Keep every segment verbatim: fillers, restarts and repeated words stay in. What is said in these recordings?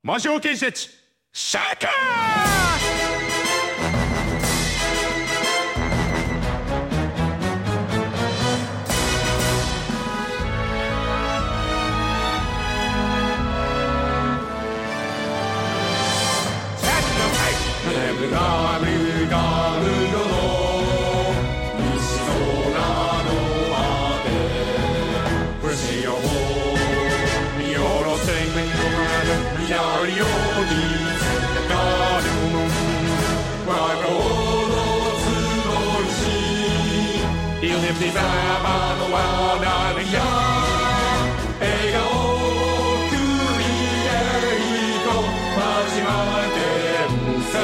魔性建設シャーカーブガブガブロの西空の果て不思議を見下ろせみんな見やりようにかる我が王の集うしイルネプティザーマの輪なれや笑顔クリエイト始まってマ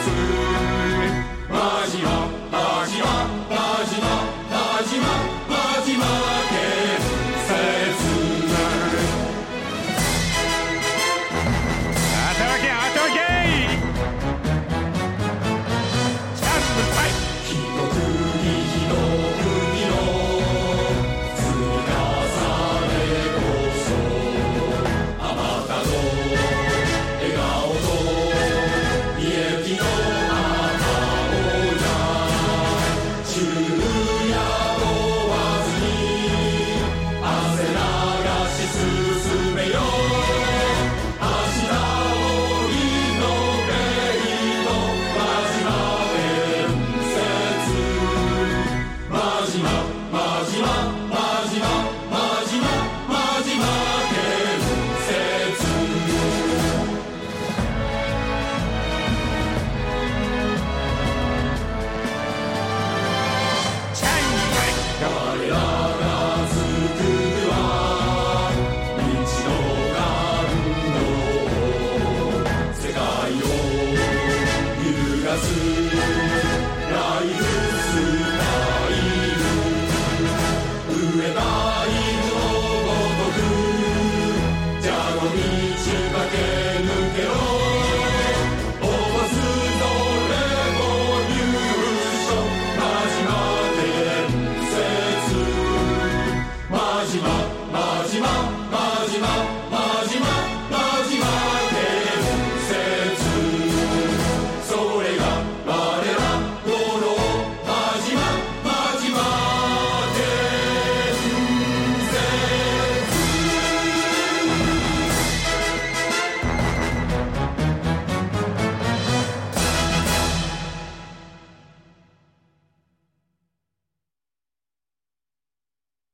ジママジママジママジママジマ建設働け働けチャンスファイト一国一の国の積み重ねこそあまたの笑顔と見える日のライフスタイル上バイルのごとくじゃの道駆け抜けろオーバースのレボリューションマジマ建設マジママジママジマ